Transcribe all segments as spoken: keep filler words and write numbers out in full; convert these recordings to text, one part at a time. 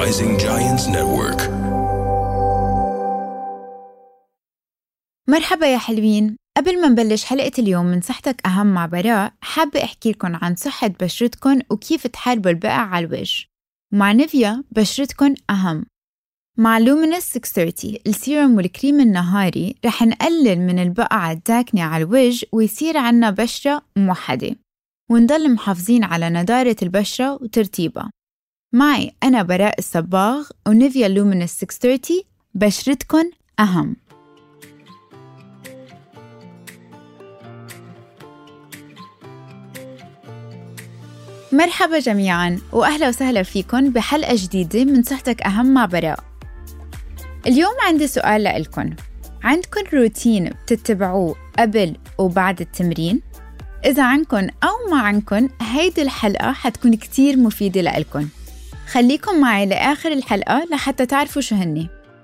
Rising Giants Network. مرحبا يا حلوين. قبل ما نبلش حلقة اليوم من صحتك أهم مع براء، حابة أحكي لكم عن صحة بشرتكم وكيف تحاربوا البقع على الوجه. مع نيفيا بشرتكم أهم. مع لومينس ستمية وثلاثين السيروم والكريم النهاري رح نقلل من البقع الداكنة على الوجه ويصير عنا بشرة موحدة ونضل محافظين على نضارة البشرة وترتيبها. معي أنا براء الصباغ ونيفيا لومينس ستمية وثلاثين. بشرتكن أهم. مرحبا جميعاً وأهلا وسهلا فيكن بحلقة جديدة من صحتك أهم مع براء. اليوم عندي سؤال لإلكن. عندكن روتين بتتبعوه قبل وبعد التمرين؟ إذا عندكن أو ما عندكن هيدي الحلقة حتكون كتير مفيدة لإلكن. خليكم معي لآخر الحلقة لحتى تعرفوا شو هني.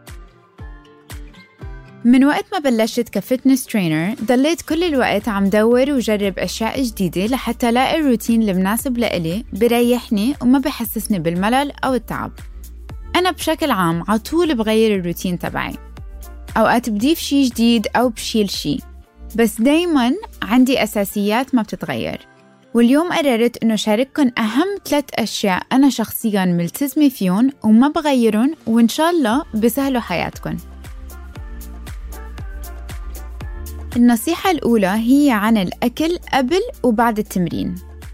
من وقت ما بلشت كفتنس ترينر ضليت كل الوقت عم دور وجرب أشياء جديدة لحتى لاقي الروتين المناسب لإلي بريحني وما بحسسني بالملل أو التعب. أنا بشكل عام عطول بغير الروتين تبعي، أوقات بضيف شي جديد أو بشيل شي، بس دايماً عندي أساسيات ما بتتغير. واليوم قررت إنه شارككن أهم ثلاث أشياء أنا شخصياً ملتزمة فيهم وما بغيرهم، وإن شاء الله بسهلوا حياتكن. النصيحة الأولى هي عن الأكل قبل وبعد التمرين.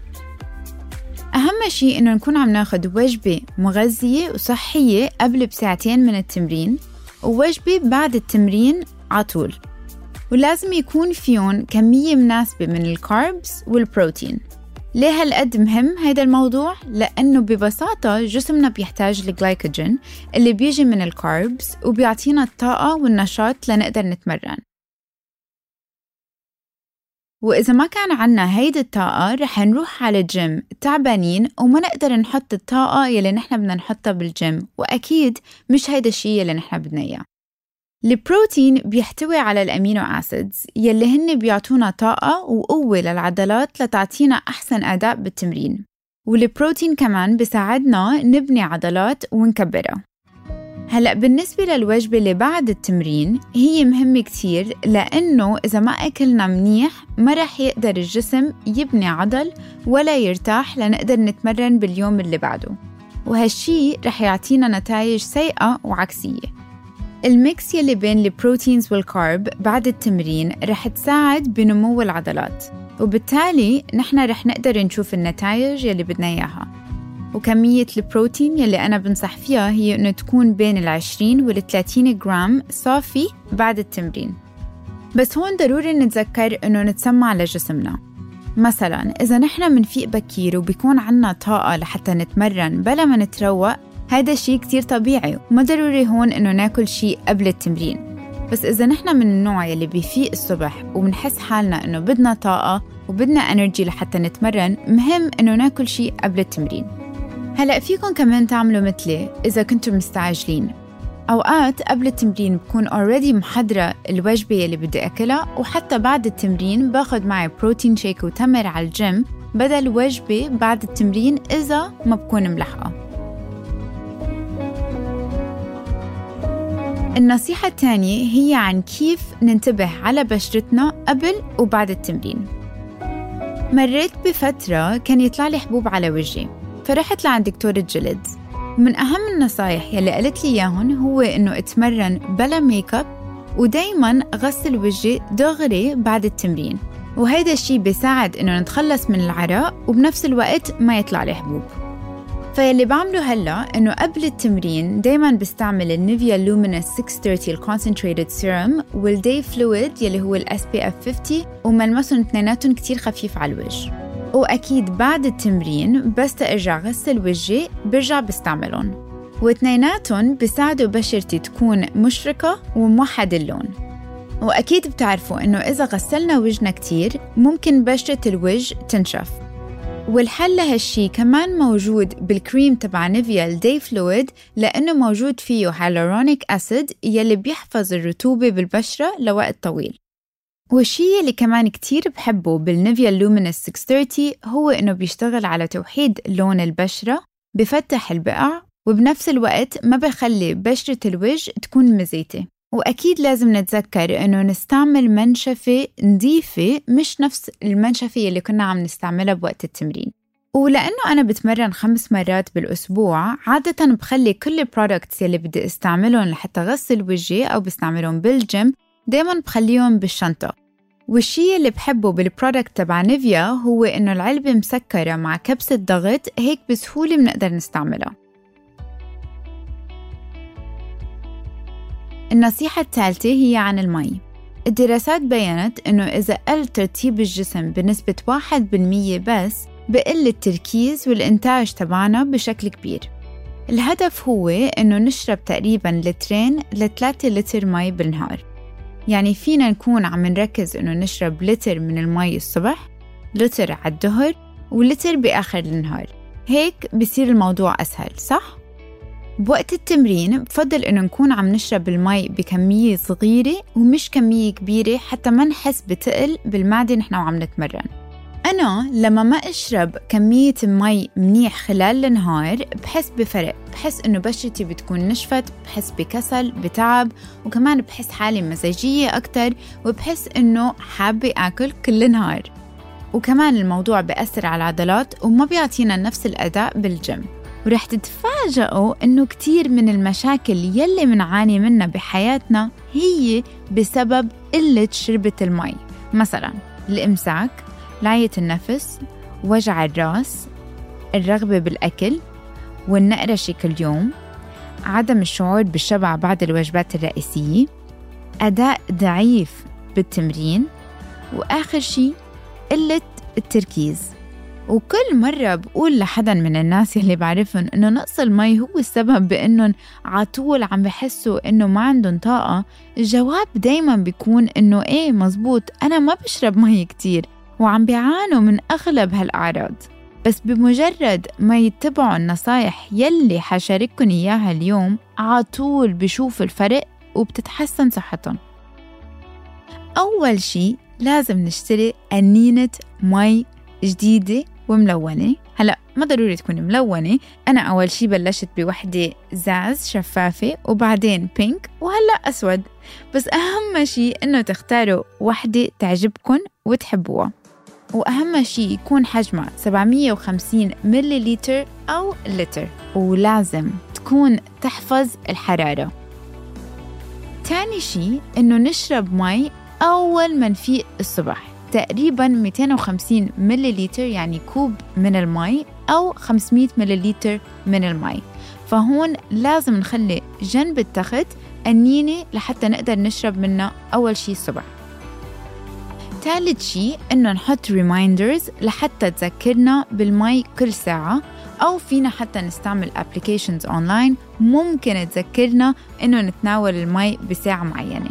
أهم شيء إنه نكون عم ناخد وجبة مغذية وصحية قبل بساعتين من التمرين، ووجبة بعد التمرين عطول، ولازم يكون فيهم كمية مناسبة من الكاربس والبروتين. ليه هالقد مهم هيدا الموضوع؟ لأنه ببساطة جسمنا بيحتاج الجلايكوجين اللي بيجي من الكاربس وبيعطينا الطاقة والنشاط لنقدر نتمرن. وإذا ما كان عنا هيدي الطاقة رح نروح على الجيم تعبانين وما نقدر نحط الطاقة يلي نحن بدنا نحطها بالجيم، وأكيد مش هيدا الشيء يلي نحن بدنا إياه. البروتين بيحتوي على الأمينو أسيدز يلي هن بيعطونا طاقة وقوة للعضلات لتعطينا أحسن أداء بالتمرين، والبروتين كمان بيساعدنا نبني عضلات ونكبرها. هلأ بالنسبة للوجبة اللي بعد التمرين هي مهمة كتير، لأنه إذا ما أكلنا منيح ما رح يقدر الجسم يبني عضل ولا يرتاح لنقدر نتمرن باليوم اللي بعده، وهالشي رح يعطينا نتائج سيئة وعكسية. الميكس يلي بين البروتينز والكارب بعد التمرين رح تساعد بنمو العضلات، وبالتالي نحن رح نقدر نشوف النتائج يلي بدنا إياها. وكمية البروتين يلي أنا بنصح فيها هي إنه تكون بين العشرين والثلاثين جرام صافي بعد التمرين. بس هون ضروري نتذكر إنه نتسمع لجسمنا. مثلاً إذا نحن منفيق بكير وبيكون عنا طاقة لحتى نتمرن بلا ما نتروق، هذا شيء كتير طبيعي وما ضروري هون إنه ناكل شيء قبل التمرين. بس إذا نحن من النوع يلي بيفيق الصبح وبنحس حالنا إنه بدنا طاقة وبدنا انرجي لحتى نتمرن، مهم إنه ناكل شيء قبل التمرين. هلأ فيكن كمان تعملوا مثلي إذا كنتم مستعجلين. أوقات قبل التمرين بكون already محضرة الوجبة يلي بدي أكلها، وحتى بعد التمرين باخد معي بروتين شيك وتمر على الجيم بدل وجبة بعد التمرين إذا ما بكون ملحقة. النصيحة الثانية هي عن كيف ننتبه على بشرتنا قبل وبعد التمرين. مريت بفترة كان يطلع لي حبوب على وجهي، فرحت لعند دكتورة جلد. من أهم النصايح يلي قالت لي إياهن هو إنه اتمرن بلا ميك اب، ودايماً غسل وجهي دغري بعد التمرين، وهيدا الشي بيساعد إنه نتخلص من العرق وبنفس الوقت ما يطلع لي حبوب. فيلي بعمله هلا إنه قبل التمرين دايماً بستعمل النيفيا لومينس ستمية وثلاثين الكونسنتريتد سيروم والداي فلويد يلي هو الاس بي اف خمسين، وملمسهم اثنيناتهم كتير خفيف على الوجه. وأكيد بعد التمرين بس ترجع غسل وجهي برجع بستعملهم، واثنيناتهم بيساعدوا بشرتي تكون مشرقة وموحد اللون. وأكيد بتعرفوا إنه إذا غسلنا وجهنا كتير ممكن بشرة الوجه تنشف، والحل لهالشي كمان موجود بالكريم تبع نيفيا الداي فلويد، لأنه موجود فيه هالورونيك أسيد يلي بيحفظ الرطوبة بالبشرة لوقت طويل. والشيء اللي كمان كتير بحبه بالنيفيا لومينس ستمية وثلاثين هو إنه بيشتغل على توحيد لون البشرة، بفتح البقع وبنفس الوقت ما بخلي بشرة الوجه تكون مزيتة. وأكيد لازم نتذكر إنه نستعمل منشفة نظيفة، مش نفس المنشفة اللي كنا عم نستعملها بوقت التمرين. ولأنه أنا بتمرن خمس مرات بالأسبوع، عادة بخلي كل البرودكتس اللي بدي استعملهم لحتى غسل وجهي أو بستعملهم بالجيم دايماً بخليهم بالشنطة. والشيء اللي بحبه بالبرودكت تبع نيفيا هو إنه العلبة مسكرة مع كبسة ضغط، هيك بسهولة بنقدر نستعملها. النصيحة الثالثة هي عن المي. الدراسات بيّنت إنه إذا قل ترطيب الجسم بنسبة واحد بالمية بس بقل التركيز والإنتاج تبعنا بشكل كبير. الهدف هو إنه نشرب تقريباً لترين لثلاثة لتر مي بالنهار. يعني فينا نكون عم نركز إنه نشرب لتر من المي الصبح، لتر على الظهر، ولتر بآخر النهار. هيك بيصير الموضوع أسهل، صح؟ بوقت التمرين بفضل إنه نكون عم نشرب المي بكمية صغيرة ومش كمية كبيرة حتى ما نحس بتقل بالمعدة نحن وعم نتمرن. أنا لما ما أشرب كمية مي منيح خلال النهار بحس بفرق، بحس إنه بشرتي بتكون نشفت، بحس بكسل، بتعب، وكمان بحس حالي مزاجية أكتر، وبحس إنه حابة أكل كل نهار. وكمان الموضوع بيأثر على العضلات وما بيعطينا نفس الأداء بالجيم. ورح تتفاجئوا إنه كتير من المشاكل يلي منعاني منها بحياتنا هي بسبب قلة شربة المي. مثلاً الإمساك، لعية النفس، وجع الرأس، الرغبة بالأكل، والنقرشة كل يوم، عدم الشعور بالشبع بعد الوجبات الرئيسية، أداء ضعيف بالتمرين، وآخر شيء قلة التركيز. وكل مرة بقول لحدا من الناس اللي بعرفهم إنه نقص المي هو السبب بإنهم عطول عم بحسوا إنه ما عندهم طاقة، الجواب دايما بيكون إنه إيه مزبوط، أنا ما بشرب مي كتير، وعم بيعانوا من أغلب هالأعراض. بس بمجرد ما يتبعوا النصايح يلي حشارككن إياها اليوم، عطول بيشوف الفرق وبتتحسن صحتهم. أول شي لازم نشتري قنينة مي جديدة وملونة. هلأ ما ضروري تكون ملونة، أنا أول شي بلشت بوحدة زاز شفافة وبعدين بينك وهلأ أسود، بس أهم شي إنه تختاروا وحدة تعجبكن وتحبوها. وأهم شي يكون حجمها سبعمية وخمسين مليلتر أو لتر، ولازم تكون تحفظ الحرارة. تاني شي إنه نشرب مي أول ما نفيق الصبح، تقريباً مئتين وخمسين مليلتر، يعني كوب من المي أو خمسمية مليلتر من المي. فهون لازم نخلي جنب التخت قنينة لحتى نقدر نشرب منها أول شي الصبح. ثالث شي إنه نحط ريمايندرز لحتى تذكرنا بالمي كل ساعة، أو فينا حتى نستعمل applications أونلاين ممكن تذكرنا إنه نتناول المي بساعة معينة.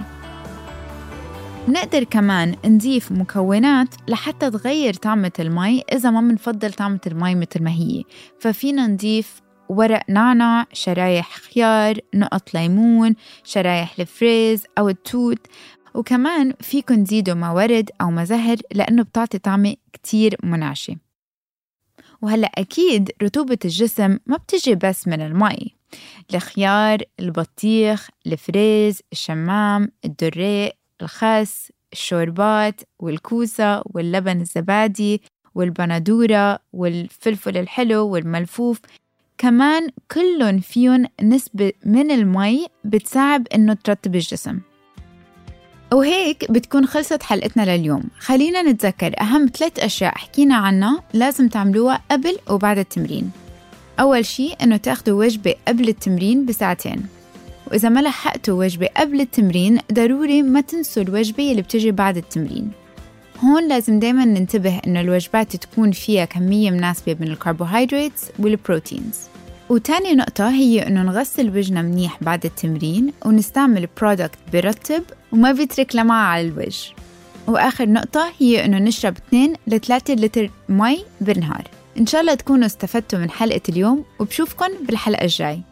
نقدر كمان نضيف مكونات لحتى تغير طعمة المي إذا ما منفضل طعمة المي مثل ما هي، ففينا نضيف ورق نعناع، شرايح خيار، نقط ليمون، شرايح الفريز أو التوت، وكمان فيكن تزيدوا ما ورد أو ما زهر لأنه بتعطي طعمة كتير منعشة. وهلأ أكيد رطوبة الجسم ما بتجي بس من المي، الخيار، البطيخ، الفريز، الشمام، الدريق، الخس، الشوربات، والكوسة، واللبن الزبادي، والبندورة، والفلفل الحلو، والملفوف، كمان كلهم فيهم نسبة من المي بتساعد إنه ترطب الجسم. وهيك بتكون خلصت حلقتنا لليوم. خلينا نتذكر أهم ثلاث أشياء حكينا عنها لازم تعملوها قبل وبعد التمرين. أول شيء إنه تاخدوا وجبة قبل التمرين بساعتين، وإذا ما لحقتوا وجبة قبل التمرين ضروري ما تنسوا الوجبة اللي بتجي بعد التمرين. هون لازم دايما ننتبه إنه الوجبات تكون فيها كمية مناسبة من الكربوهيدرات والبروتينز. وتاني نقطة هي إنه نغسل وجهنا منيح بعد التمرين ونستعمل برودكت برطب وما بيترك لمعة على الوجه. وآخر نقطة هي إنه نشرب اثنين لثلاثة لتر مي بالنهار. إن شاء الله تكونوا استفدتوا من حلقة اليوم، وبشوفكن بالحلقة الجاي.